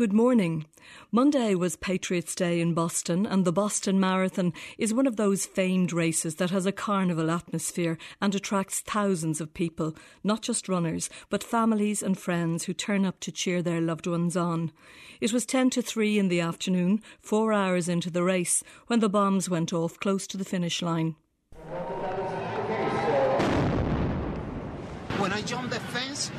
Good morning. Monday was Patriots' Day in Boston, and the Boston Marathon is one of those famed races that has a carnival atmosphere and attracts thousands of people, not just runners, but families and friends who turn up to cheer their loved ones on. It was 10 to 3 in the afternoon, 4 hours into the race, when the bombs went off close to the finish line. When I jumped the fence,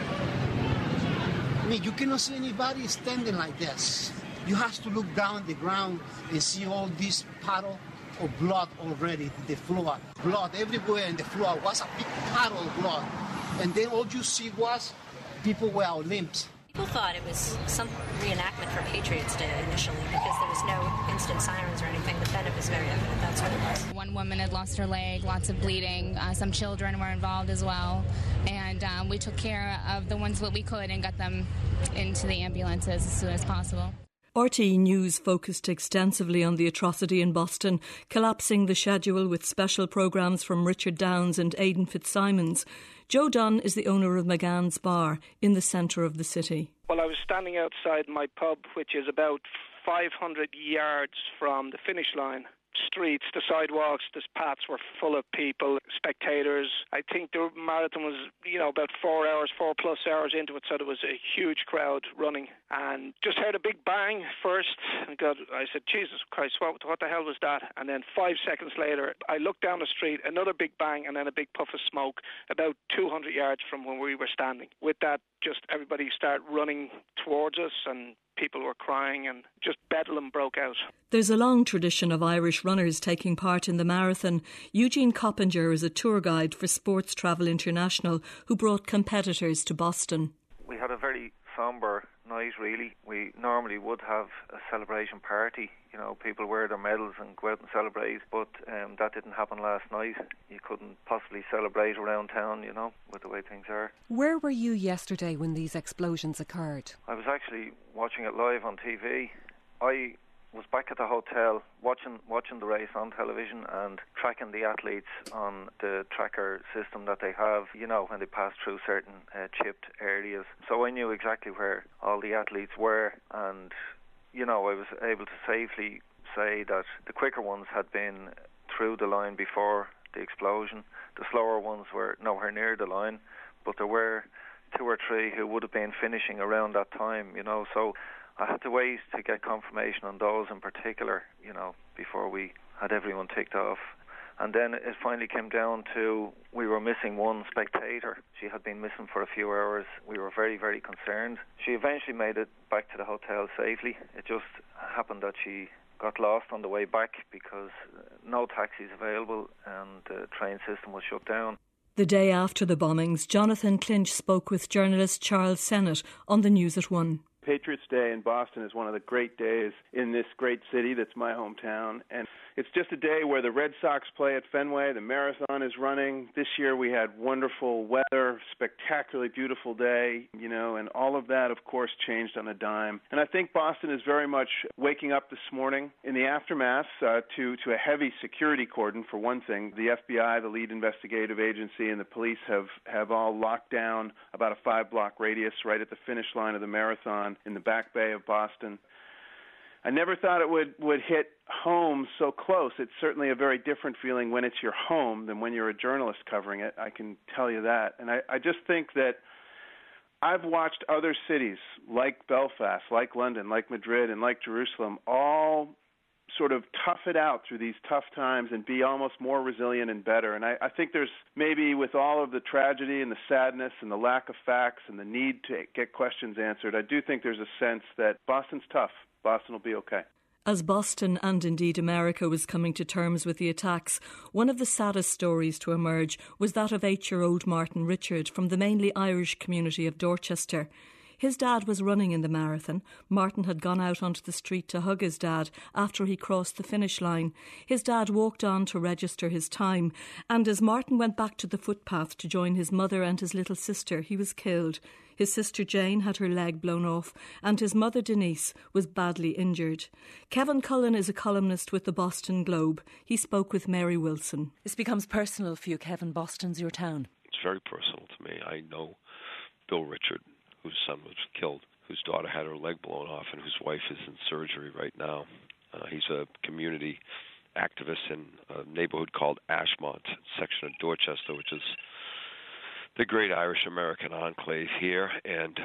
you cannot see anybody standing like this. You have to look down at the ground and see all this puddle of blood already, the floor. Blood everywhere in the floor. Was a big puddle of blood. And then all you see was people without limbs. People thought it was some reenactment for Patriots Day initially because there was no instant sirens or anything, but then it was very evident that's what it was. One woman had lost her leg, lots of bleeding, some children were involved as well, and we took care of the ones that we could and got them into the ambulances as soon as possible. RTE News focused extensively on the atrocity in Boston, collapsing the schedule with special programmes from Richard Downes and Aidan Fitzsimons. Joe Dunn is the owner of McGann's Bar in the centre of the city. Well, I was standing outside my pub, which is about 500 yards from the finish line. Streets, the sidewalks, the paths were full of people, spectators. I think the marathon was, about 4 plus hours into it, so there was a huge crowd running. And just heard a big bang first. And I said, Jesus Christ, what the hell was that? And then 5 seconds later, I looked down the street, another big bang, and then a big puff of smoke about 200 yards from where we were standing. With that, just everybody started running towards us, and people were crying, and just bedlam broke out. There's a long tradition of Irish runners taking part in the marathon. Eugene Coppinger is a tour guide for Sports Travel International who brought competitors to Boston. We had a very sombre night, really. We normally would have a celebration party. People wear their medals and go out and celebrate, but that didn't happen last night. You couldn't possibly celebrate around town, with the way things are. Where were you yesterday when these explosions occurred? I was actually watching it live on TV. I was back at the hotel watching the race on television and tracking the athletes on the tracker system that they have, when they pass through certain chipped areas. So I knew exactly where all the athletes were, and I was able to safely say that the quicker ones had been through the line before the explosion. The slower ones were nowhere near the line, but there were 2 or 3 who would have been finishing around that time, so I had to wait to get confirmation on those in particular, before we had everyone ticked off. And then it finally came down to we were missing one spectator. She had been missing for a few hours. We were very, very concerned. She eventually made it back to the hotel safely. It just happened that she got lost on the way back because no taxis available and the train system was shut down. The day after the bombings, Jonathan Clinch spoke with journalist Charles Sennett on the News at 1. Patriots' Day in Boston is one of the great days in this great city that's my hometown. And it's just a day where the Red Sox play at Fenway, the marathon is running. This year we had wonderful weather, spectacularly beautiful day, and all of that, of course, changed on a dime. And I think Boston is very much waking up this morning in the aftermath to a heavy security cordon, for one thing. The FBI, the lead investigative agency, and the police have all locked down about a 5-block radius right at the finish line of the marathon in the Back Bay of Boston. I never thought it would hit home so close. It's certainly a very different feeling when it's your home than when you're a journalist covering it, I can tell you that. And I just think that I've watched other cities like Belfast, like London, like Madrid, and like Jerusalem all sort of tough it out through these tough times and be almost more resilient and better. And I think there's maybe, with all of the tragedy and the sadness and the lack of facts and the need to get questions answered, I do think there's a sense that Boston's tough. Boston will be okay. As Boston and indeed America was coming to terms with the attacks, one of the saddest stories to emerge was that of 8-year-old Martin Richard from the mainly Irish community of Dorchester. His dad was running in the marathon. Martin had gone out onto the street to hug his dad after he crossed the finish line. His dad walked on to register his time, and as Martin went back to the footpath to join his mother and his little sister, he was killed. His sister Jane had her leg blown off, and his mother Denise was badly injured. Kevin Cullen is a columnist with the Boston Globe. He spoke with Mary Wilson. This becomes personal for you, Kevin. Boston's your town. It's very personal to me. I know Bill Richard, whose son was killed. whose daughter had her leg blown off and whose wife is in surgery right now. He's a community activist in a neighborhood called Ashmont, section of Dorchester, which is the great Irish-American enclave here, and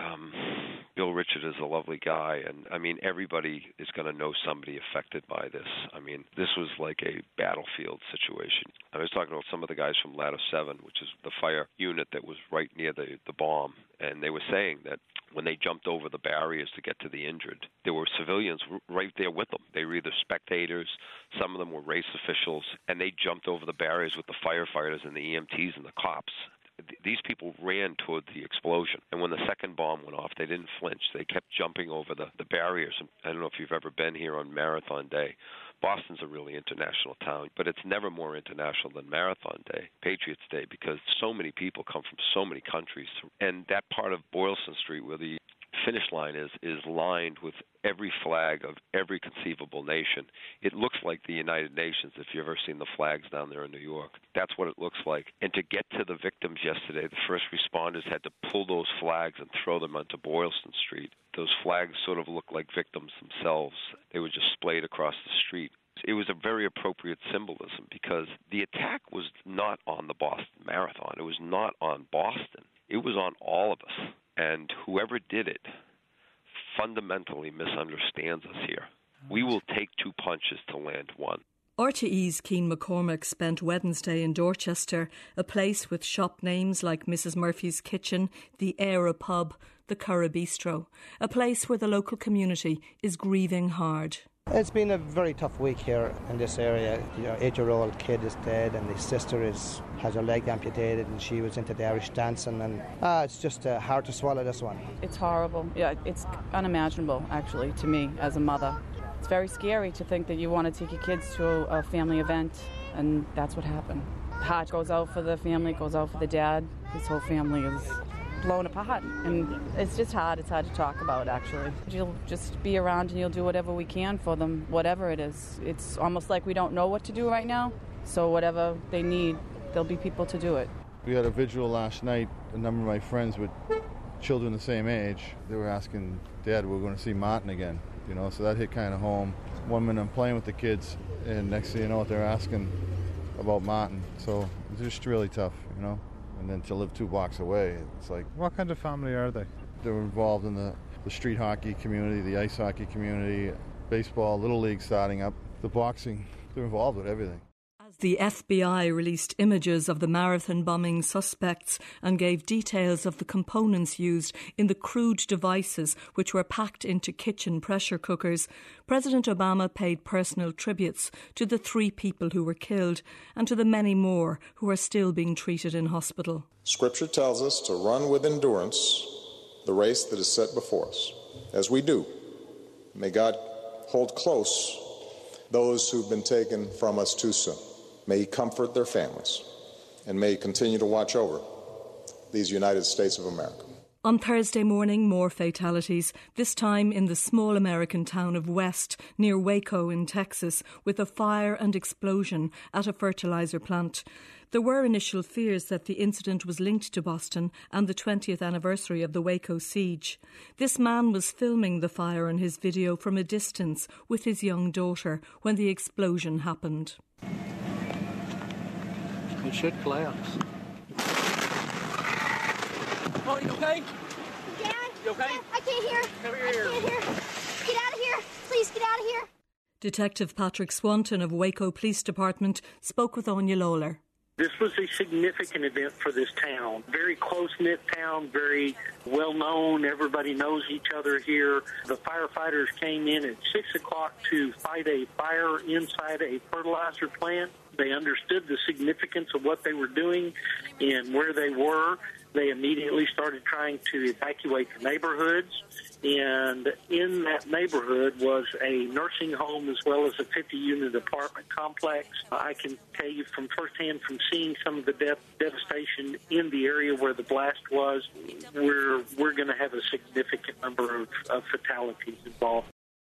Bill Richard is a lovely guy, and I mean, everybody is going to know somebody affected by this. I mean, this was like a battlefield situation. I was talking about some of the guys from Ladder 7, which is the fire unit that was right near the bomb, and they were saying that when they jumped over the barriers to get to the injured, there were civilians right there with them. They were either spectators, some of them were race officials, and they jumped over the barriers with the firefighters and the EMTs and the cops. These people ran toward the explosion, and when the second bomb went off, they didn't flinch. They kept jumping over the barriers. I don't know if you've ever been here on Marathon Day. Boston's a really international town, but it's never more international than Marathon Day, Patriots Day, because so many people come from so many countries. And that part of Boylston Street where the finish line is lined with every flag of every conceivable nation. It looks like the United Nations, if you've ever seen the flags down there in New York. That's what it looks like. And to get to the victims yesterday, the first responders had to pull those flags and throw them onto Boylston Street. Those flags sort of look like victims themselves. They were just splayed across the street. It was a very appropriate symbolism because the attack was not on the Boston Marathon. It was not on Boston. It was on all of us. And whoever did it fundamentally misunderstands us here. We will take two punches to land one. RTE's Keane McCormack spent Wednesday in Dorchester, a place with shop names like Mrs. Murphy's Kitchen, the Era Pub, the Curra Bistro, a place where the local community is grieving hard. It's been a very tough week here in this area. Your 8-year-old kid is dead and his sister has her leg amputated and she was into the Irish dancing, and it's just hard to swallow this one. It's horrible. Yeah, it's unimaginable actually to me as a mother. It's very scary to think that you want to take your kids to a family event and that's what happened. Heart goes out for the family, goes out for the dad. His whole family is blown apart, and it's just hard. It's hard to talk about, actually. You'll just be around and you'll do whatever we can for them, whatever it is. It's almost like we don't know what to do right now, so whatever they need, there'll be people to do it. We had a vigil last night. A number of my friends with children the same age, they were asking, Dad, we're going to see Martin again, you know, so that hit kind of home. One minute I'm playing with the kids, and next thing you know, they're asking about Martin, so it's just really tough, you know. And then to live 2 blocks away, it's like... What kind of family are they? They're involved in the street hockey community, the ice hockey community, baseball, Little League starting up, the boxing. They're involved with everything. As the FBI released images of the marathon bombing suspects and gave details of the components used in the crude devices which were packed into kitchen pressure cookers, President Obama paid personal tributes to the 3 people who were killed and to the many more who are still being treated in hospital. Scripture tells us to run with endurance the race that is set before us. As we do, may God hold close those who've been taken from us too soon. May He comfort their families, and may He continue to watch over these United States of America. On Thursday morning, more fatalities, this time in the small American town of West, near Waco in Texas, with a fire and explosion at a fertilizer plant. There were initial fears that the incident was linked to Boston and the 20th anniversary of the Waco siege. This man was filming the fire in his video from a distance with his young daughter when the explosion happened. It should collapse. Oh, you okay? Dad? You okay? I can't hear. Come here. I can't hear. Get out of here. Please get out of here. Detective Patrick Swanton of Waco Police Department spoke with Anya Lawler. This was a significant event for this town. Very close-knit town, very well-known. Everybody knows each other here. The firefighters came in at 6 o'clock to fight a fire inside a fertilizer plant. They understood the significance of what they were doing and where they were. They immediately started trying to evacuate the neighborhoods. And in that neighborhood was a nursing home as well as a 50-unit apartment complex. I can tell you from firsthand, from seeing some of the devastation in the area where the blast was, we're going to have a significant number of fatalities involved.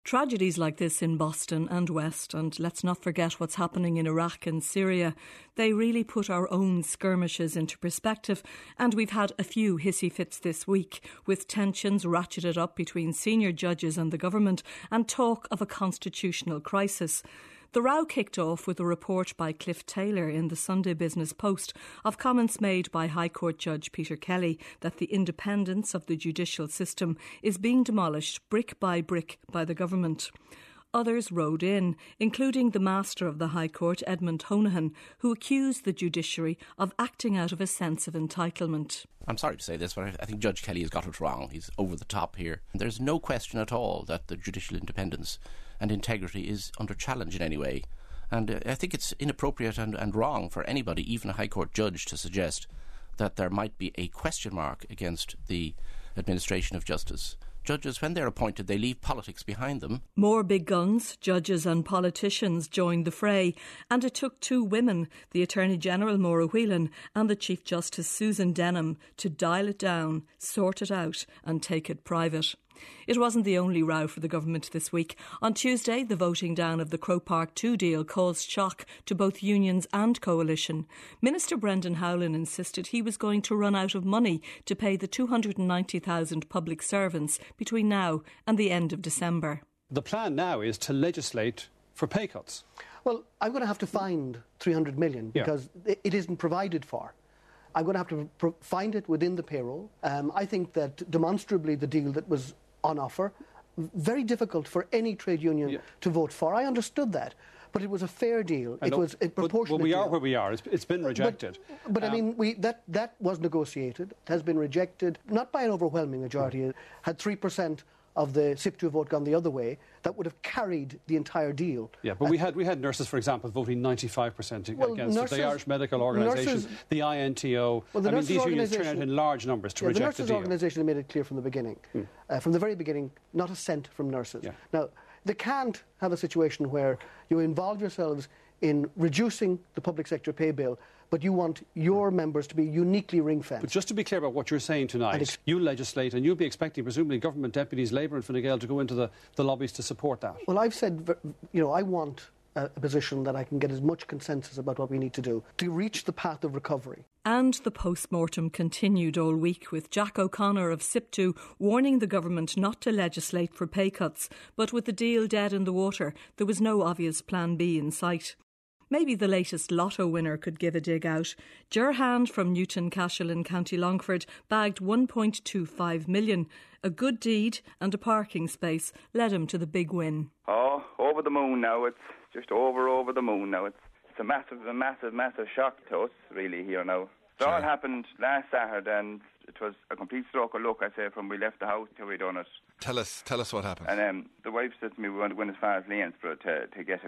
Tragedies like this in Boston and West, and let's not forget what's happening in Iraq and Syria, they really put our own skirmishes into perspective, and we've had a few hissy fits this week, with tensions ratcheted up between senior judges and the government, and talk of a constitutional crisis. The row kicked off with a report by Cliff Taylor in the Sunday Business Post of comments made by High Court Judge Peter Kelly that the independence of the judicial system is being demolished brick by the government. Others rode in, including the Master of the High Court, Edmund Honohan, who accused the judiciary of acting out of a sense of entitlement. I'm sorry to say this, but I think Judge Kelly has got it wrong. He's over the top here. There's no question at all that the judicial independence and integrity is under challenge in any way. And I think it's inappropriate and wrong for anybody, even a High Court judge, to suggest that there might be a question mark against the administration of justice. Judges, when they're appointed, they leave politics behind them. More big guns, judges and politicians joined the fray, and it took two women, the Attorney General Maura Whelan and the Chief Justice Susan Denham, to dial it down, sort it out and take it private. It wasn't the only row for the government this week. On Tuesday, the voting down of the Croke Park 2 deal caused shock to both unions and coalition. Minister Brendan Howlin insisted he was going to run out of money to pay the 290,000 public servants between now and the end of December. The plan now is to legislate for pay cuts. Well, I'm going to have to find 300 million because it isn't provided for. I'm going to have to find it within the payroll. I think that demonstrably the deal that was on offer, very difficult for any trade union to vote for. I understood that. But it was a fair deal. It was a proportionate deal. We are where we are. It's been rejected. But I mean, that was negotiated. It has been rejected, not by an overwhelming majority. Had 3% of the SIP2 vote gone the other way, that would have carried the entire deal. Yeah, but we had nurses, for example, voting 95% against it. The Irish Medical Organisation, the INTO. These unions turned out in large numbers to reject the deal. The nurses' organisation made it clear from the beginning. From the very beginning, not a cent from nurses. Now, they can't have a situation where you involve yourselves in reducing the public sector pay bill, but you want your members to be uniquely ring-fenced. But just to be clear about what you're saying tonight, you legislate and you'll be expecting, presumably, government deputies, Labour and Fine Gael to go into the lobbies to support that. Well, I've said, I want a position that I can get as much consensus about what we need to do to reach the path of recovery. And the post-mortem continued all week, with Jack O'Connor of SIP2 warning the government not to legislate for pay cuts. But with the deal dead in the water, there was no obvious plan B in sight. Maybe the latest lotto winner could give a dig out. Ger Hand from Newton Cashel in County Longford bagged 1.25 million. A good deed and a parking space led him to the big win. Oh, over the moon now. It's just over the moon now. It's a massive shock to us, really, here now. It all happened last Saturday, and it was a complete stroke of luck, I say, from we left the house till we done it. Tell us what happened. And the wife said to me we went as far as Lanesborough to get a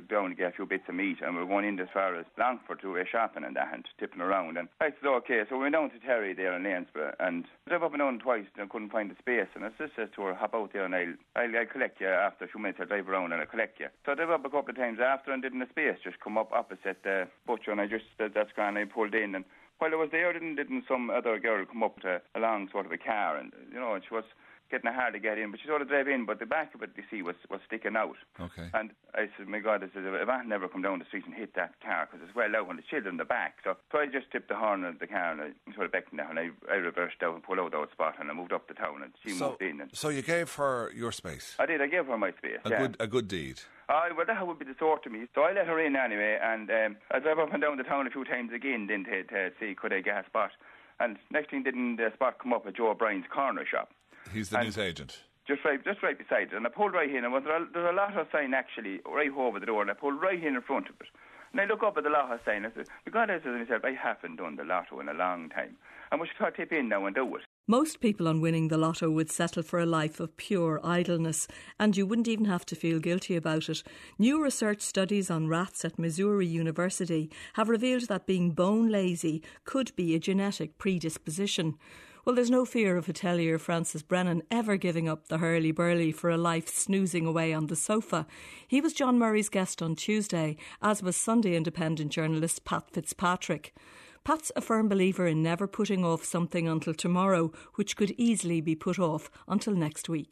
few bits of meat, and we were going in as far as Longford to a shopping and that, and tipping around. And I said, okay, so we went down to Terry there in Lanesborough, and I drove up and down twice and I couldn't find the space. And I just said to her, hop out there and I'll collect you after a few minutes. I'll drive around and I'll collect you. So I drove up a couple of times after and didn't a space just come up opposite the butcher, and I just said, that's gone. I pulled in, and while I was there, didn't some other girl come up to a long sort of a car, and she was getting it hard to get in, but she sort of drove in, but the back of it, you see, was sticking out. Okay. And I said, my God, if I never come down the street and hit that car, because it's well out and the children in the back. So I just tipped the horn of the car, and I sort of backed down, and I reversed out and pulled out that spot, and I moved up the town, and she moved in. So you gave her your space? I did, I gave her my space, A good deed? Well, that would be the sort to me. So I let her in anyway, and I drove up and down the town a few times again then to see could I get a spot. And next thing didn't the spot come up at Joe O'Brien's corner shop. He's the newsagent. Just right beside it. And I pulled right in, and there's a lotto sign actually right over the door, and I pulled right in front of it. And I look up at the lotto sign, and I said, God, I said to myself, I haven't done the lotto in a long time. I must try to tip in now and do it. Most people on winning the lotto would settle for a life of pure idleness, and you wouldn't even have to feel guilty about it. New research studies on rats at Missouri University have revealed that being bone lazy could be a genetic predisposition. Well, there's no fear of hotelier Francis Brennan ever giving up the hurly-burly for a life snoozing away on the sofa. He was John Murray's guest on Tuesday, as was Sunday Independent journalist Pat Fitzpatrick. Pat's a firm believer in never putting off something until tomorrow, which could easily be put off until next week.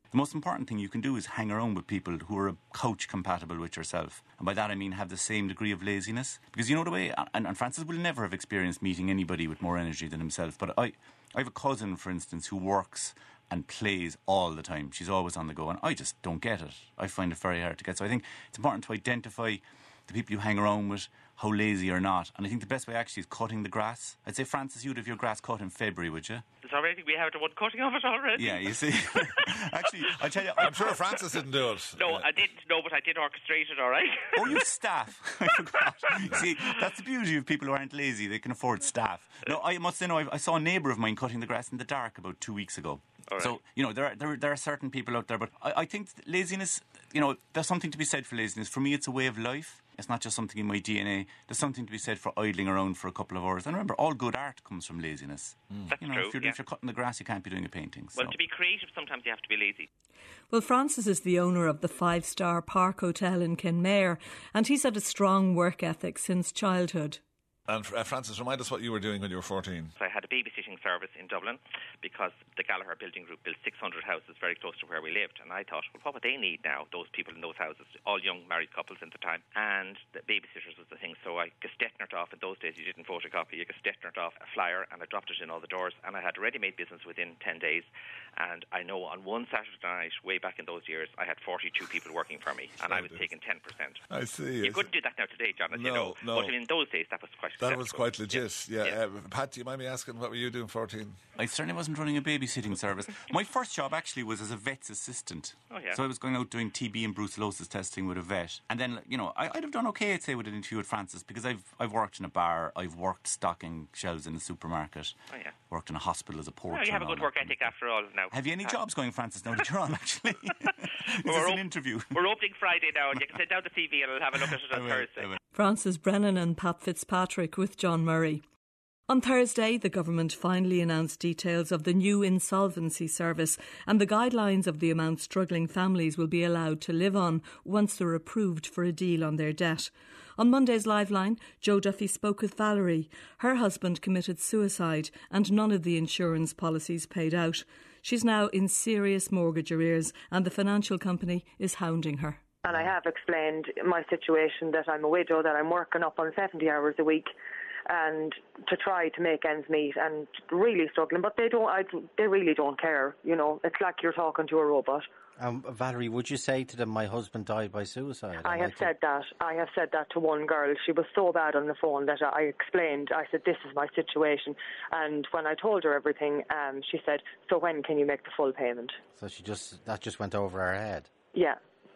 The most important thing you can do is hang around with people who are couch compatible with yourself. And by that I mean have the same degree of laziness. Because you know the way, and Francis will never have experienced meeting anybody with more energy than himself. But I have a cousin, for instance, who works and plays all the time. She's always on the go, and I just don't get it. I find it very hard to get. So I think it's important to identify the people you hang around with, how lazy or not. And I think the best way actually is cutting the grass. I'd say, Francis, you'd have your grass cut in February, would you? It's already, we have the one cutting of it already. Yeah, you see. Actually, I tell you, I'm sure Francis didn't do it. No, I didn't. No, but I did orchestrate it, all right. Oh, you staff. I forgot. See, that's the beauty of people who aren't lazy. They can afford staff. No, I must say, I saw a neighbour of mine cutting the grass in the dark about 2 weeks ago. Right. So, there are certain people out there, but I think laziness, there's something to be said for laziness. For me, it's a way of life. It's not just something in my DNA. There's something to be said for idling around for a couple of hours. And remember, all good art comes from laziness. That's true. If you're cutting the grass, you can't be doing a painting. Well, to be creative, sometimes you have to be lazy. Well, Francis is the owner of the 5-star Park Hotel in Kenmare, and he's had a strong work ethic since childhood. And Francis, remind us what you were doing when you were 14. So I had a babysitting service in Dublin because the Gallagher Building Group built 600 houses very close to where we lived. And I thought, well, what would they need now, those people in those houses, all young married couples at the time. And the babysitters was the thing. So I gestetnered off, in those days you didn't photocopy, you gestetnered off a flyer and I dropped it in all the doors. And I had a ready-made business within 10 days. And I know on one Saturday night, way back in those years, I had 42 people working for me. And I was taking 10%. I see. You couldn't do that now today, John, as you know. No. But in those days, that was quite legit, yeah. Pat, do you mind me asking, what were you doing 14? I certainly wasn't running a babysitting service. My first job actually was as a vet's assistant. Oh, yeah. So I was going out doing TB and brucellosis testing with a vet. And then, I'd have done okay, I'd say, with an interview with Francis, because I've worked in a bar, I've worked stocking shelves in a supermarket, worked in a hospital as a porter. Well, you have a good work ethic after all now. Have you any jobs going, Francis, now that you're on, actually? Is this an interview? We're opening Friday now, and you can send down the CV and I'll have a look at it on Thursday. Francis Brennan and Pat Fitzpatrick with John Murray. On Thursday, the government finally announced details of the new insolvency service and the guidelines of the amount struggling families will be allowed to live on once they're approved for a deal on their debt. On Monday's Liveline, Joe Duffy spoke with Valerie. Her husband committed suicide and none of the insurance policies paid out. She's now in serious mortgage arrears and the financial company is hounding her. And I have explained my situation, that I'm a widow, that I'm working up on 70 hours a week and to try to make ends meet and really struggling. But they really don't care, It's like you're talking to a robot. Valerie, would you say to them, my husband died by suicide? I have said that. I have said that to one girl. She was so bad on the phone that I explained. I said, this is my situation. And when I told her everything, she said, so when can you make the full payment? So that just went over her head? Yeah.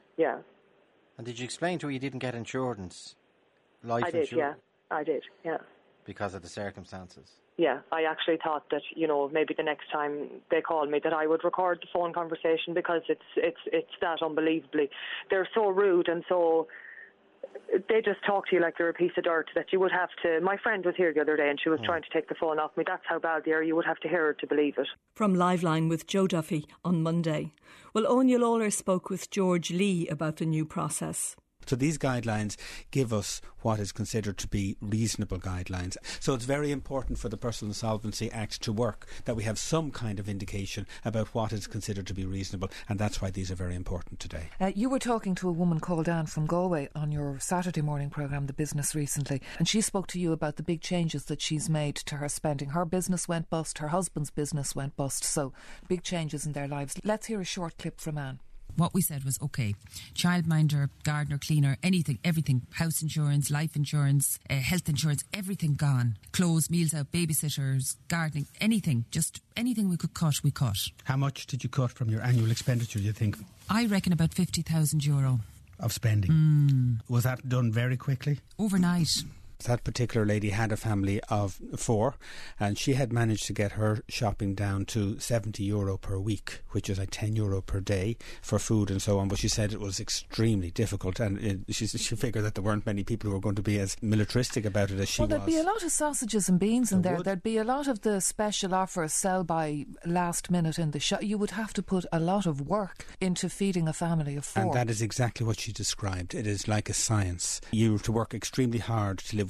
And did you explain to her you didn't get insurance? I did, yeah. Because of the circumstances? Yeah, I actually thought that, maybe the next time they called me that I would record the phone conversation because it's that unbelievably. They're so rude and so... They just talk to you like you're a piece of dirt that you would have to... My friend was here the other day and she was trying to take the phone off me. That's how bad they are. You would have to hear her to believe it. From Liveline with Joe Duffy on Monday. Well, Anya Lawler spoke with George Lee about the new process. So these guidelines give us what is considered to be reasonable guidelines. So it's very important for the Personal Insolvency Act to work that we have some kind of indication about what is considered to be reasonable, and that's why these are very important today. You were talking to a woman called Anne from Galway on your Saturday morning programme, The Business, recently, and she spoke to you about the big changes that she's made to her spending. Her business went bust, her husband's business went bust, so big changes in their lives. Let's hear a short clip from Anne. What we said was, OK, childminder, gardener, cleaner, anything, everything, house insurance, life insurance, health insurance, everything gone. Clothes, meals out, babysitters, gardening, anything, just anything we could cut, we cut. How much did you cut from your annual expenditure, do you think? I reckon about €50,000. Of spending? Was that done very quickly? Overnight. That particular lady had a family of 4 and she had managed to get her shopping down to €70 per week, which is like €10 per day for food and so on. But she said it was extremely difficult and she figured that there weren't many people who were going to be as militaristic about it as she was. Well, there'd be a lot of sausages and beans in there. There'd be a lot of the special offers sell by last minute in the shop. You would have to put a lot of work into feeding a family of 4. And that is exactly what she described. It is like a science. You have to work extremely hard to live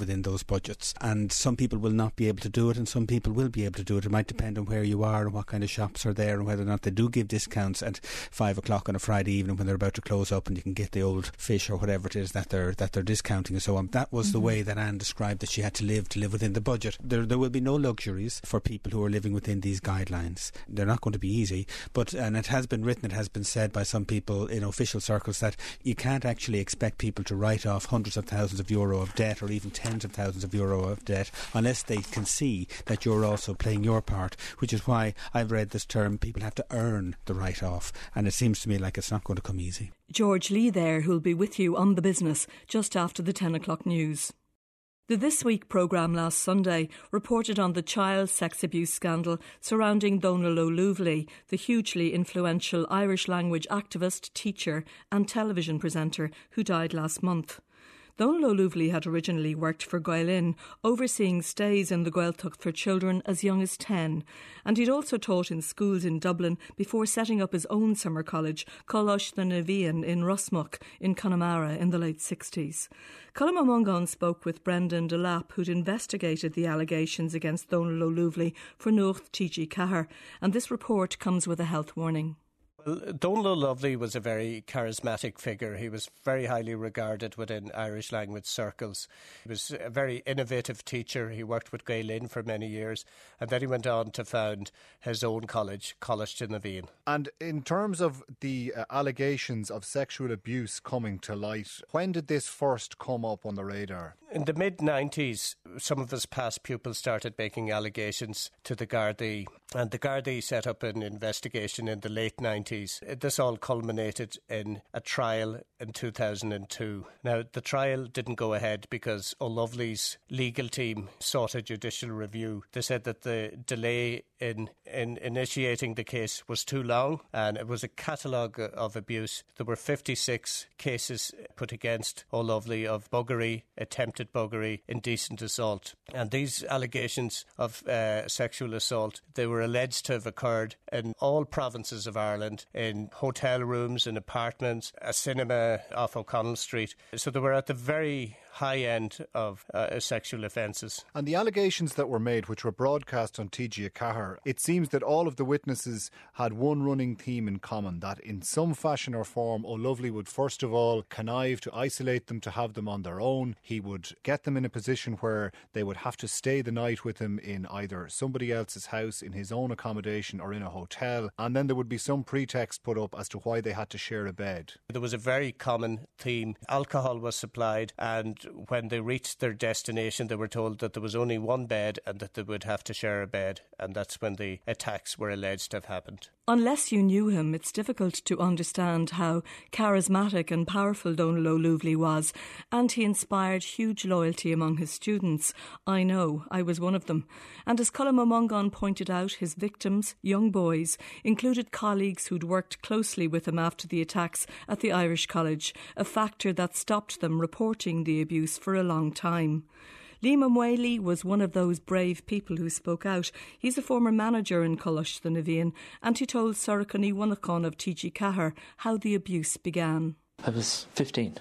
within those budgets. And some people will not be able to do it and some people will be able to do it. It might depend on where you are and what kind of shops are there and whether or not they do give discounts at 5 o'clock on a Friday evening when they're about to close up and you can get the old fish or whatever it is that they're discounting and so on. That was the way that Anne described that she had to live within the budget. There will be no luxuries for people who are living within these guidelines. They're not going to be easy, and it has been written, it has been said by some people in official circles that you can't actually expect people to write off hundreds of thousands of euro of debt or even tens of thousands of euro of debt unless they can see that you're also playing your part, which is why I've read this term, people have to earn the write-off, and it seems to me like it's not going to come easy. George Lee there, who'll be with you on The Business just after the 10 o'clock news. The This Week programme last Sunday reported on the child sex abuse scandal surrounding Donal O'Loughley, the hugely influential Irish language activist, teacher and television presenter who died last month. Donal O'Loughley had originally worked for Gaelin, overseeing stays in the Gaeltacht for children as young as 10, and he'd also taught in schools in Dublin before setting up his own summer college, Coláiste na Bhíodhán in Rusmuck in Connemara in the late 60s. Colm Ó Mongáin spoke with Brendan Delap, who'd investigated the allegations against Donal O'Loughley for Nuacht TG Cahir, and this report comes with a health warning. Well, Donal O'Loughley was a very charismatic figure. He was very highly regarded within Irish language circles. He was a very innovative teacher. He worked with Gaelin for many years, and then he went on to found his own college, Coláiste na Bhíodhán. And in terms of the allegations of sexual abuse coming to light, when did this first come up on the radar? In the mid-90s, some of his past pupils started making allegations to the Gardaí, and the Gardaí set up an investigation in the late 90s. This all culminated in a trial in 2002. Now, the trial didn't go ahead because O'Loughley's legal team sought a judicial review. They said that the delay in initiating the case was too long, and it was a catalogue of abuse. There were 56 cases put against O'Loughley of buggery, attempted buggery, indecent assault. And these allegations of sexual assault, they were alleged to have occurred in all provinces of Ireland, in hotel rooms, in apartments, a cinema off O'Connell Street. So they were at the very high end of sexual offences. And the allegations that were made, which were broadcast on TG Cahir, it seems that all of the witnesses had one running theme in common, that in some fashion or form O'Loughley would first of all connive to isolate them, to have them on their own. He would get them in a position where they would have to stay the night with him in either somebody else's house, in his own accommodation, or in a hotel, and then there would be some pretext put up as to why they had to share a bed. There was a very common theme. Alcohol was supplied, and when they reached their destination, they were told that there was only one bed and that they would have to share a bed, and that's when the attacks were alleged to have happened. Unless you knew him, it's difficult to understand how charismatic and powerful Donal O'Loughley was, and he inspired huge loyalty among his students. I know, I was one of them. And as Colm Ó Mongáin pointed out, his victims, young boys, included colleagues who'd worked closely with him after the attacks at the Irish College, a factor that stopped them reporting the abuse for a long time. Liam Whaley was one of those brave people who spoke out. He's a former manager in Coláiste na Bhíodhán, and he told Sorachani Wanachan of TG Cahir how the abuse began. I was 15,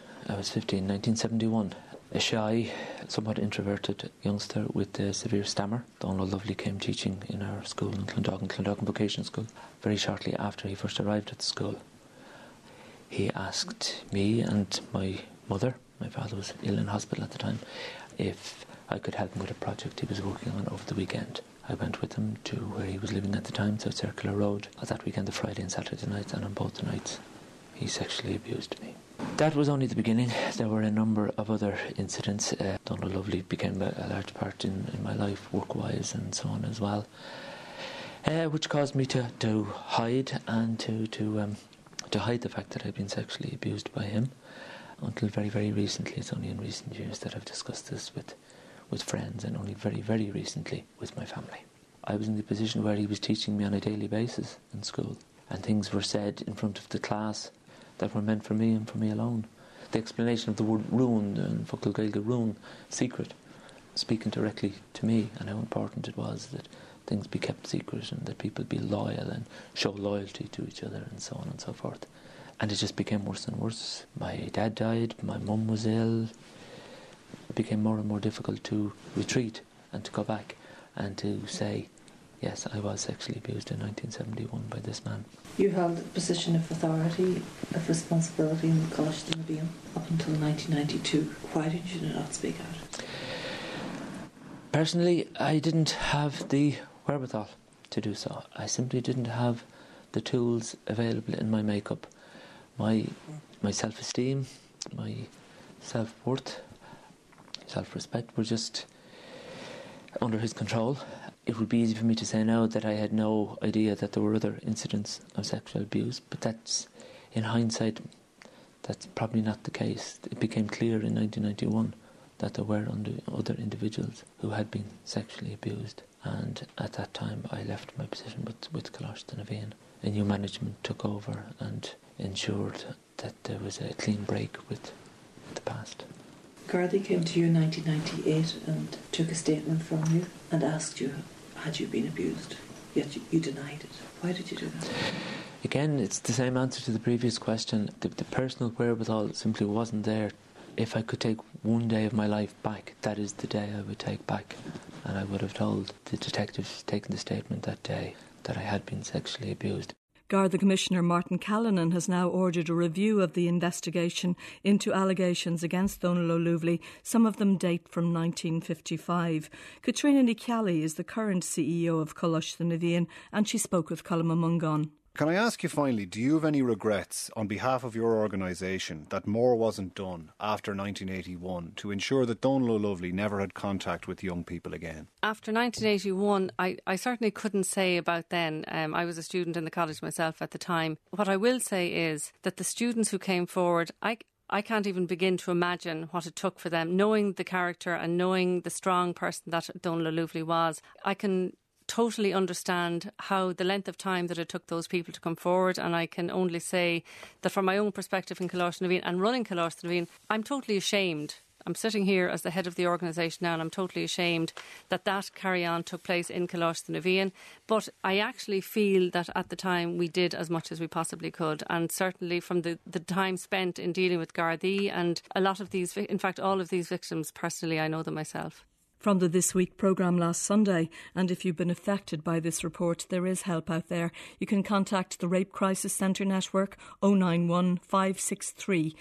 1971. A shy, somewhat introverted youngster with a severe stammer. Donal O'Loughley came teaching in our school in Clondalkin Vocational School. Very shortly after he first arrived at the school, he asked me and my mother, my father was ill in hospital at the time, if I could help him with a project he was working on over the weekend. I went with him to where he was living at the time, South Circular Road. That weekend, the Friday and Saturday nights, and on both the nights he sexually abused me. That was only the beginning. There were a number of other incidents. Donal O'Loughley became a large part in my life, work-wise and so on as well, which caused me to hide and to hide the fact that I'd been sexually abused by him. Until very, very recently, it's only in recent years that I've discussed this with friends, and only very, very recently with my family. I was in the position where he was teaching me on a daily basis in school, and things were said in front of the class that were meant for me and for me alone. The explanation of the word ruin, and Focal Gaeilge ruin, secret, speaking directly to me, and how important it was that things be kept secret and that people be loyal and show loyalty to each other and so on and so forth. And it just became worse and worse. My dad died, my mum was ill. it became more and more difficult to retreat and to go back and to say, yes, I was sexually abused in 1971 by this man. You held a position of authority, of responsibility in the Coláiste na Bhíodhán up until 1992. Why did you not speak out? Personally, I didn't have the wherewithal to do so. I simply didn't have the tools available in my makeup. My self-esteem, my self-worth, self-respect were just under his control. It would be easy for me to say now that I had no idea that there were other incidents of sexual abuse, but that's, in hindsight, that's probably not the case. It became clear in 1991 that there were other individuals who had been sexually abused, and at that time I left my position with Coláiste na Bhíodhán. A new management took over and ensured that there was a clean break with the past. Gardaí came to you in 1998 and took a statement from you and asked you, had you been abused? Yet you denied it. Why did you do that? Again, it's the same answer to the previous question. The personal wherewithal simply wasn't there. If I could take one day of my life back, that is the day I would take back. And I would have told the detectives taking the statement that day that I had been sexually abused. Garda Commissioner Martin Callanan has now ordered a review of the investigation into allegations against Dónal Ó Luathlaí. Some of them date from 1955. Caitríona Ní Cheallaigh is the current CEO of Coláiste na Bhíodhán, and she spoke with Colm Mungan. Can I ask you finally, do you have any regrets on behalf of your organisation that more wasn't done after 1981 to ensure that Dónal Ó Luathlaí never had contact with young people again? After 1981, I certainly couldn't say about then. I was a student in the college myself at the time. What I will say is that the students who came forward, I can't even begin to imagine what it took for them, knowing the character and knowing the strong person that Dónal Ó Luathlaí was. I can totally understand how the length of time that it took those people to come forward, and I can only say that from my own perspective in Coláiste na Bhíodhán and running Coláiste na Bhíodhán, I'm totally ashamed. I'm sitting here as the head of the organisation now, and I'm totally ashamed that carry-on took place in Coláiste na Bhíodhán. But I actually feel that at the time we did as much as we possibly could, and certainly from the time spent in dealing with Gardaí and a lot of these, in fact all of these victims, personally I know them myself. From the This Week programme last Sunday, and if you've been affected by this report, there is help out there. You can contact the Rape Crisis Centre Network 091 563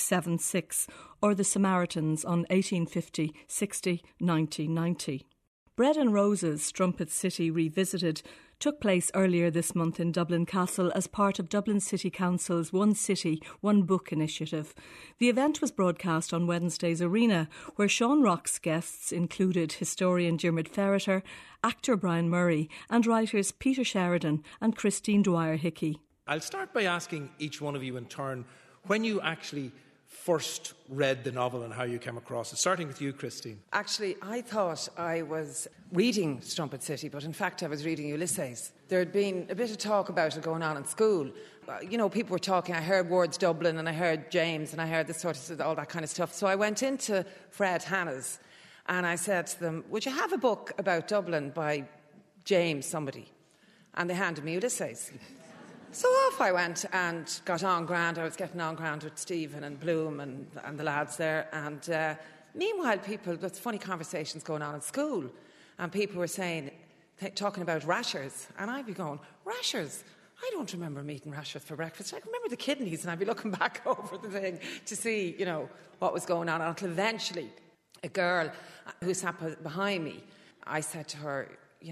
676 or the Samaritans on 1850 60 90 90. Bread and Roses, Strumpet City Revisited, took place earlier this month in Dublin Castle as part of Dublin City Council's One City, One Book initiative. The event was broadcast on Wednesday's Arena, where Sean Rock's guests included historian Diarmuid Ferriter, actor Brian Murray and writers Peter Sheridan and Christine Dwyer-Hickey. I'll start by asking each one of you in turn when you actually first read the novel and how you came across it. Starting with you, Christine. Actually, I thought I was reading Strumpet City, but in fact I was reading Ulysses. There had been a bit of talk about it going on in school. People were talking. I heard words Dublin and I heard James and I heard this sort of all that kind of stuff. So I went into Fred Hanna's and I said to them, would you have a book about Dublin by James somebody? And they handed me Ulysses. So off I went and got on grand. I was getting on grand with Stephen and Bloom and the lads there. And meanwhile, there's funny conversations going on in school. And people were talking about rashers. And I'd be going, rashers? I don't remember them eating rashers for breakfast. I remember the kidneys. And I'd be looking back over the thing to see, what was going on. Until eventually, a girl who sat behind me, I said to her,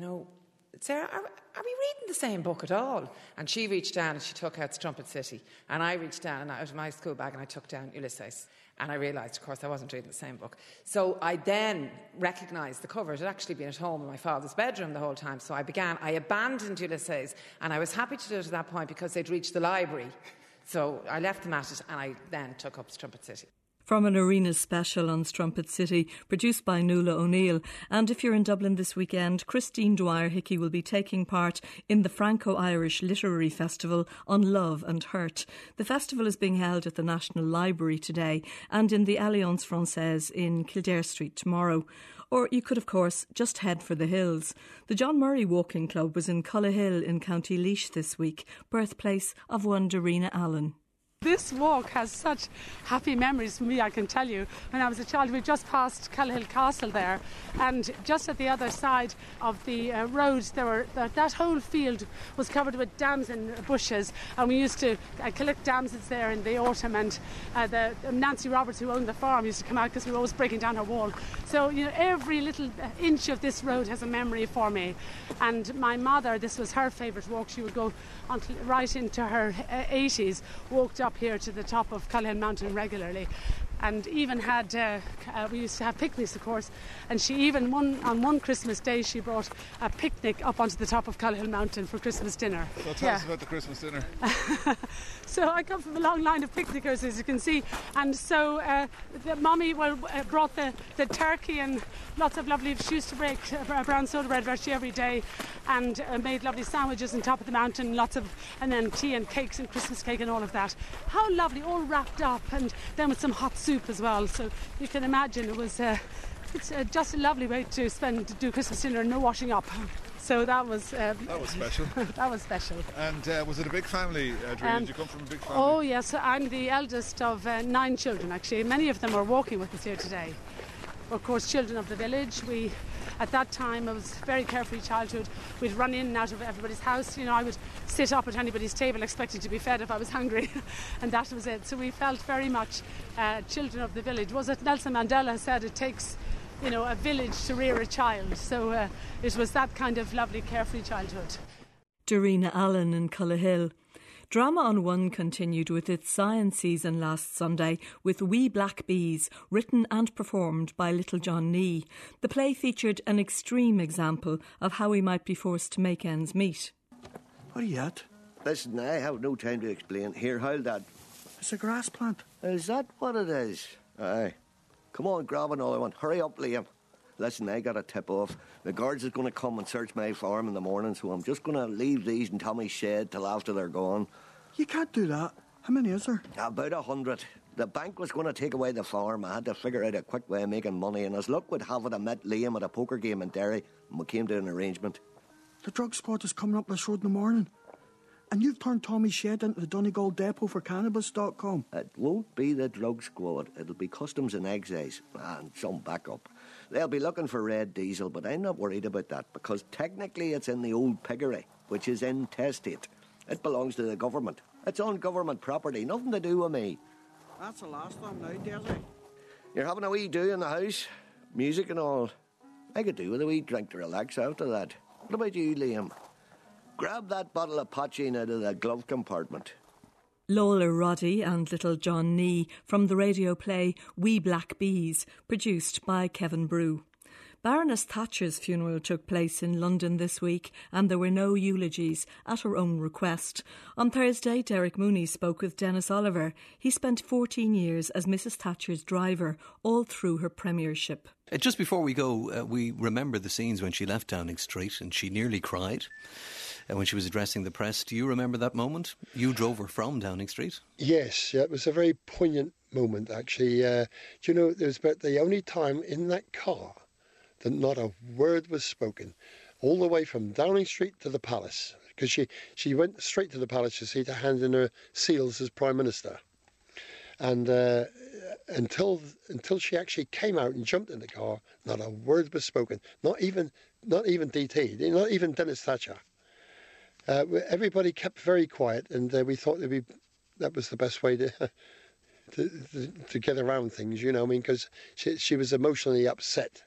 Sarah, are we reading the same book at all? And she reached down and she took out Strumpet City. And I reached down out of my school bag and I took down Ulysses. And I realised, of course, I wasn't reading the same book. So I then recognised the cover. It had actually been at home in my father's bedroom the whole time. So I abandoned Ulysses. And I was happy to do it at that point because they'd reached the library. So I left them at it and I then took up Strumpet City. From an Arena special on Strumpet City, produced by Nuala O'Neill. And if you're in Dublin this weekend, Christine Dwyer-Hickey will be taking part in the Franco-Irish Literary Festival on Love and Hurt. The festival is being held at the National Library today and in the Alliance Française in Kildare Street tomorrow. Or you could, of course, just head for the hills. The John Murray Walking Club was in Cullehill in County Laois this week, birthplace of one Darina Allen. This walk has such happy memories for me, I can tell you. When I was a child, we just passed Callaghill Castle there, and just at the other side of the road, that whole field was covered with damson bushes, and we used to collect damsons there in the autumn, and Nancy Roberts, who owned the farm, used to come out because we were always breaking down her wall. So, every little inch of this road has a memory for me. And my mother, this was her favourite walk. She would go right into her 80s, walked up here to the top of Callaghill Mountain regularly, and even had we used to have picnics, of course, and she even on one Christmas day she brought a picnic up onto the top of Callaghill Mountain for Christmas dinner. So tell us about the Christmas dinner. So I come from a long line of picnickers, as you can see, and so the mommy brought the turkey and lots of lovely, she used to bake brown soda bread virtually every day, and made lovely sandwiches on top of the mountain, and then tea and cakes and Christmas cake and all of that. How lovely, all wrapped up, and then with some hot soup as well. So you can imagine it was it's just a lovely way to do Christmas dinner and no washing up. So that was special. That was special. And was it a big family, Adrienne? Did you come from a big family? Oh yes, I'm the eldest of 9 children actually. Many of them are walking with us here today. Of course, children of the village. At that time, it was a very carefree childhood. We'd run in and out of everybody's house. I would sit up at anybody's table expecting to be fed if I was hungry, and that was it. So we felt very much children of the village. Was it Nelson Mandela said it takes, a village to rear a child? So it was that kind of lovely, carefree childhood. Dorina Allen in Callaghill. Drama on One continued with its science season last Sunday with Wee Black Bees, written and performed by Little John Nee. The play featured an extreme example of how we might be forced to make ends meet. What are you at? Listen, I have no time to explain. Here, hold that. It's a grass plant. Is that what it is? Aye. Come on, grab another one. Hurry up, Liam. Listen, I got a tip off. The guards is going to come and search my farm in the morning, so I'm just going to leave these in Tommy's shed till after they're gone. You can't do that. How many is there? About 100. The bank was going to take away the farm. I had to figure out a quick way of making money, and as luck would have it, I met Liam at a poker game in Derry, and we came to an arrangement. The drug squad is coming up this road in the morning, and you've turned Tommy's shed into the Donegal depot for cannabis.com. It won't be the drug squad. It'll be customs and excise, and some backup. They'll be looking for red diesel, but I'm not worried about that, because technically it's in the old piggery, which is intestate. It belongs to the government. It's on government property, nothing to do with me. That's the last one now, Desi. You're having a wee do in the house? Music and all? I could do with a wee drink to relax after that. What about you, Liam? Grab that bottle of Potchine out of the glove compartment. Lola Roddy and Little John Nee from the radio play Wee Black Bees, produced by Kevin Brew. Baroness Thatcher's funeral took place in London this week, and there were no eulogies at her own request. On Thursday, Derek Mooney spoke with Dennis Oliver. He spent 14 years as Mrs Thatcher's driver, all through her premiership. Just before we go, we remember the scenes when she left Downing Street and she nearly cried when she was addressing the press. Do you remember that moment? You drove her from Downing Street. Yes, it was a very poignant moment, actually. It was about the only time in that car that not a word was spoken, all the way from Downing Street to the palace, because she went straight to the palace, you see, to hand in her seals as Prime Minister. And until she actually came out and jumped in the car, not a word was spoken, not even DT, not even Dennis Thatcher. Everybody kept very quiet, and we thought that was the best way to get around things, because she was emotionally upset.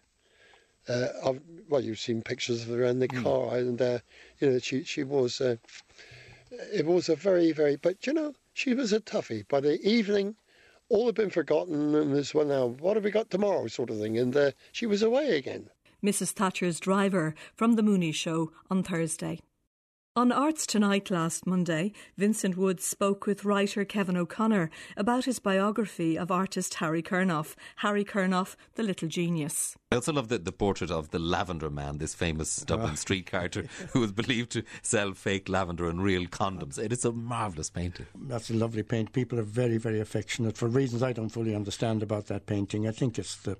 You've seen pictures of her in the car, and she was. It was a very, very, but she was a toughie. By the evening, all had been forgotten, and this one now, what have we got tomorrow, sort of thing, and she was away again. Mrs Thatcher's driver from the Mooney Show on Thursday. On Arts Tonight last Monday, Vincent Woods spoke with writer Kevin O'Connor about his biography of artist Harry Kurnoff, the Little Genius. I also love the portrait of the Lavender Man, this famous Dublin street character who was believed to sell fake lavender and real condoms. It is a marvellous painting. That's a lovely paint. People are very, very affectionate for reasons I don't fully understand about that painting. I think it's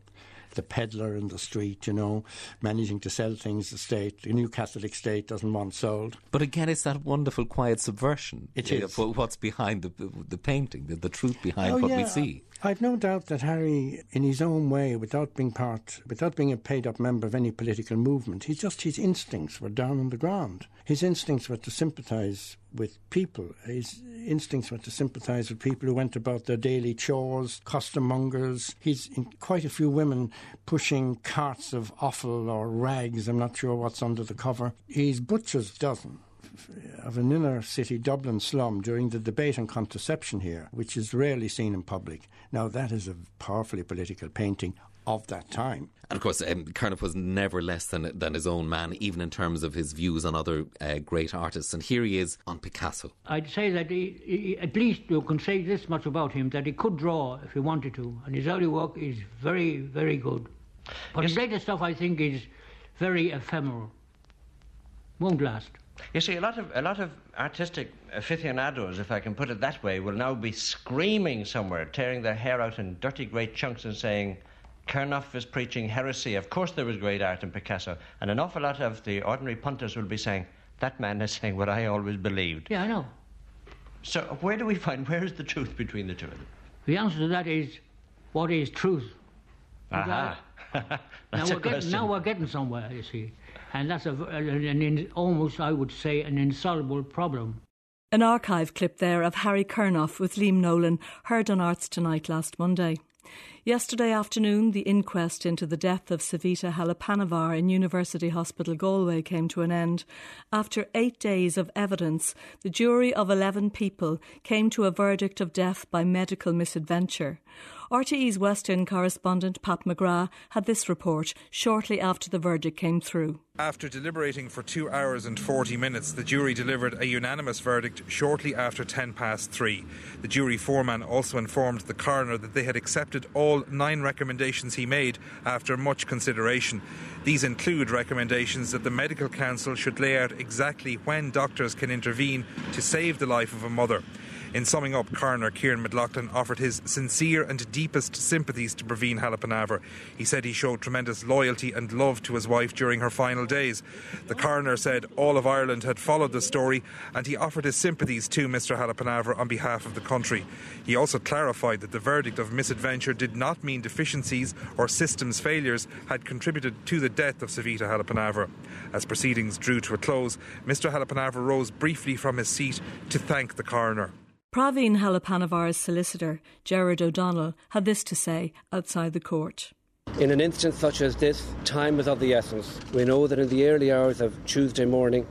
the peddler in the street, you know, managing to sell things the Newcastle estate doesn't want sold. But again, it's that wonderful quiet subversion. It is. What's behind the painting, the truth behind what we see. I've no doubt that Harry, in his own way, without being a paid-up member of any political movement, his instincts were down on the ground. His instincts were to sympathise with people. His instincts were to sympathise with people who went about their daily chores, costermongers. He's quite a few women pushing carts of offal or rags. I'm not sure what's under the cover. He's butcher's dozen of an inner city Dublin slum during the debate on contraception here, which is rarely seen in public. Now, that is a powerfully political painting of that time. And of course, Carnap was never less than his own man, even in terms of his views on other great artists. And here he is on Picasso. I'd say that he, at least you can say this much about him, that he could draw if he wanted to, and his early work is very, very good. But his later stuff, I think, is very ephemeral. Won't last. You see, a lot of artistic aficionados, if I can put it that way, will now be screaming somewhere, tearing their hair out in dirty great chunks and saying, Carnap is preaching heresy. Of course there was great art in Picasso. And an awful lot of the ordinary punters will be saying, that man is saying what I always believed. Yeah, I know. So where is the truth between the two of them? The answer to that is, what is truth? Aha. Now we're getting somewhere, you see. And that's almost, I would say, an insoluble problem. An archive clip there of Harry Carnap with Liam Nolan, heard on Arts Tonight last Monday. Yesterday afternoon, the inquest into the death of Savita Halappanavar in University Hospital Galway came to an end. After 8 days of evidence, the jury of 11 people came to a verdict of death by medical misadventure. RTE's West End correspondent Pat McGrath had this report shortly after the verdict came through. After deliberating for 2 hours and 40 minutes, the jury delivered a unanimous verdict shortly after 3:10. The jury foreman also informed the coroner that they had accepted all 9 recommendations he made after much consideration. These include recommendations that the Medical Council should lay out exactly when doctors can intervene to save the life of a mother. In summing up, Coroner Kieran McLaughlin offered his sincere and deepest sympathies to Praveen Halappanavar. He said he showed tremendous loyalty and love to his wife during her final days. The coroner said all of Ireland had followed the story, and he offered his sympathies to Mr Halappanavar on behalf of the country. He also clarified that the verdict of misadventure did not mean deficiencies or systems failures had contributed to the death of Savita Halappanavar. As proceedings drew to a close, Mr Halappanavar rose briefly from his seat to thank the coroner. Praveen Halappanavar's solicitor, Gerard O'Donnell, had this to say outside the court. In an instance such as this, time is of the essence. We know that in the early hours of Wednesday morning,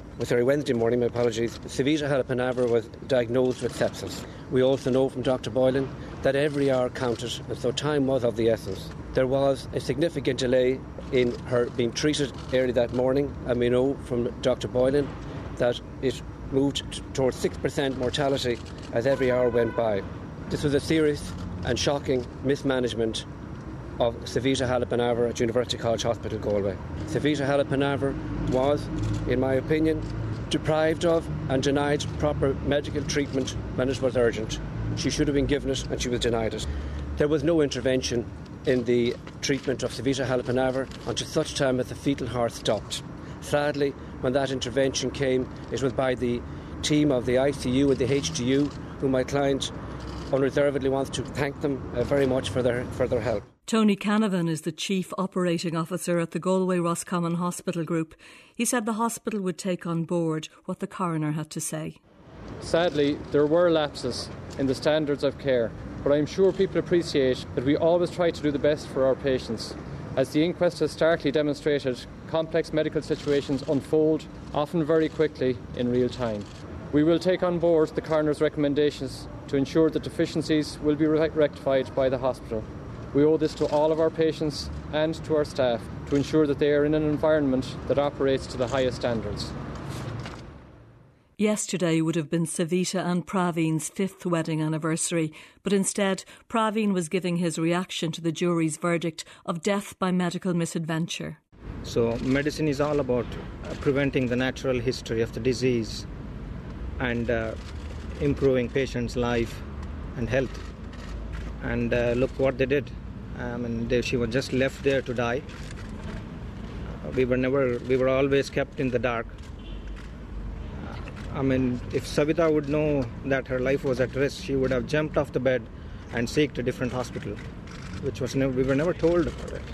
Savita Halappanavar was diagnosed with sepsis. We also know from Dr Boylan that every hour counted, and so time was of the essence. There was a significant delay in her being treated early that morning, and we know from Dr Boylan that it moved towards 6% mortality as every hour went by. This was a serious and shocking mismanagement of Savita Halappanavar at University College Hospital, Galway. Savita Halappanavar was, in my opinion, deprived of and denied proper medical treatment when it was urgent. She should have been given it and she was denied it. There was no intervention in the treatment of Savita Halappanavar until such time as the fetal heart stopped. Sadly, when that intervention came, it was by the team of the ICU and the HDU, whom my client unreservedly wants to thank them very much for their help. Tony Canavan is the Chief Operating Officer at the Galway Roscommon Hospital Group. He said the hospital would take on board what the coroner had to say. Sadly, there were lapses in the standards of care, but I'm sure people appreciate that we always try to do the best for our patients. As the inquest has starkly demonstrated, complex medical situations unfold, often very quickly, in real time. We will take on board the coroner's recommendations to ensure that deficiencies will be rectified by the hospital. We owe this to all of our patients and to our staff to ensure that they are in an environment that operates to the highest standards. Yesterday would have been Savita and Praveen's 5th wedding anniversary, but instead Praveen was giving his reaction to the jury's verdict of death by medical misadventure. So medicine is all about preventing the natural history of the disease and improving patients' life and health. And look what they did. She was just left there to die. We were always kept in the dark. If Savita would know that her life was at risk, she would have jumped off the bed and seeked a different hospital, which was we were never told about it.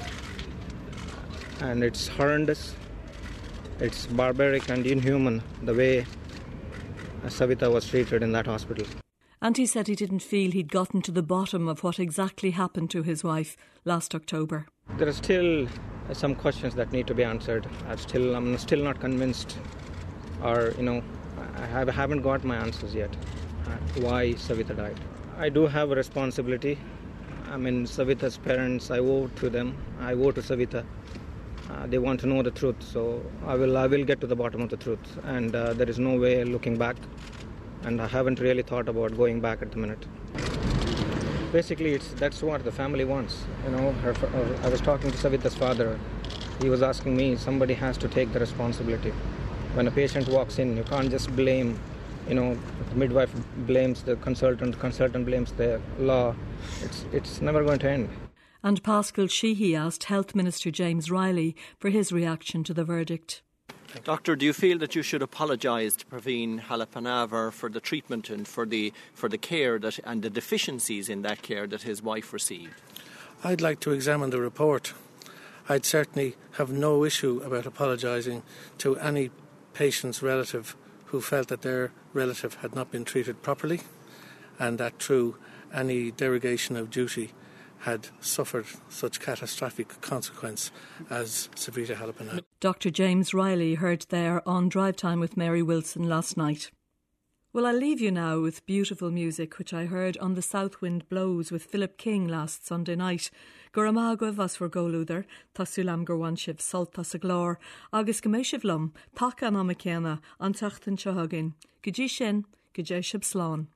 And it's horrendous, it's barbaric and inhuman the way Savita was treated in that hospital. And he said he didn't feel he'd gotten to the bottom of what exactly happened to his wife last October. There are still some questions that need to be answered. I'm still not convinced, or I haven't got my answers yet. Why Savita died? I do have a responsibility. Savita's parents, I owe to them. I owe to Savita. They want to know the truth, so I will get to the bottom of the truth. And there is no way looking back. And I haven't really thought about going back at the minute. Basically, that's what the family wants. I was talking to Savita's father. He was asking me, somebody has to take the responsibility. When a patient walks in, you can't just blame, the midwife blames the consultant blames the law. It's never going to end. And Paschal Sheehy asked Health Minister James Riley for his reaction to the verdict. Doctor, do you feel that you should apologise to Praveen Halapanavar for the treatment and for the care and the deficiencies in that care that his wife received? I'd like to examine the report. I'd certainly have no issue about apologising to any patient's relative who felt that their relative had not been treated properly and that through any derogation of duty had suffered such catastrophic consequence as Savita Halapanavar. Dr. James Riley heard there on Drive Time with Mary Wilson last night. Well, I'll leave you now with beautiful music which I heard on The South Wind Blows with Philip King last Sunday night. Goramagwa vas for golúder, tasulam gorwanshiv salta sa glór, agus goméishiv lum, taka namacena, an tachtan shahagin, gají shin, gajéishib slán.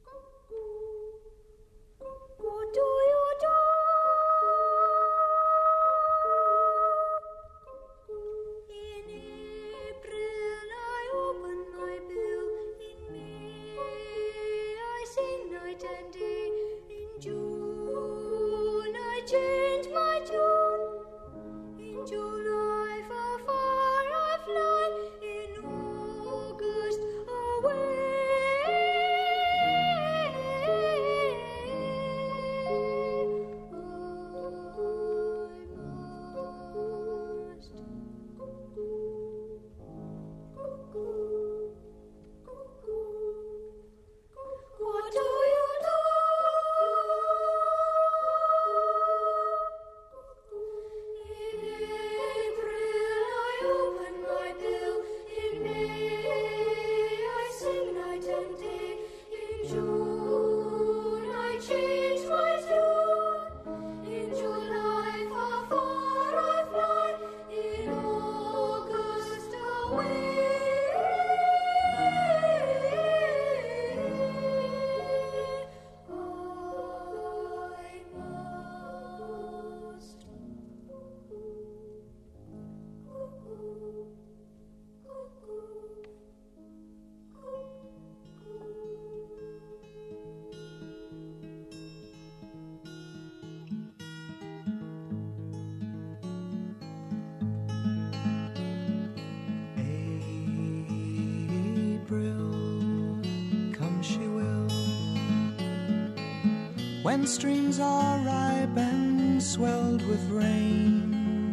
When streams are ripe and swelled with rain,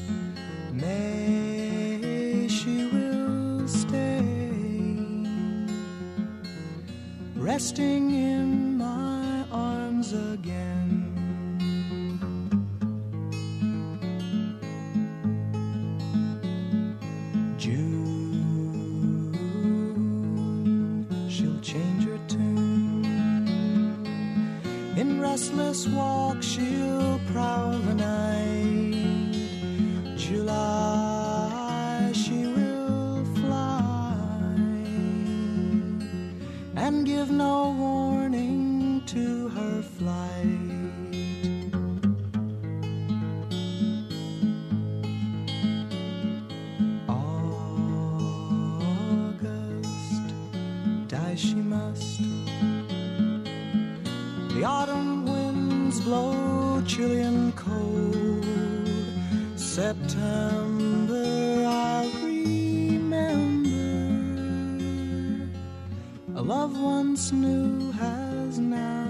May she will stay, resting in my arms again. June, she'll change her tune. In restless walk she'll prowl the night. July she will fly and give no warning to her flight. August, die she must. The autumn winds blow Chilean cold September, I'll remember. A love once new has now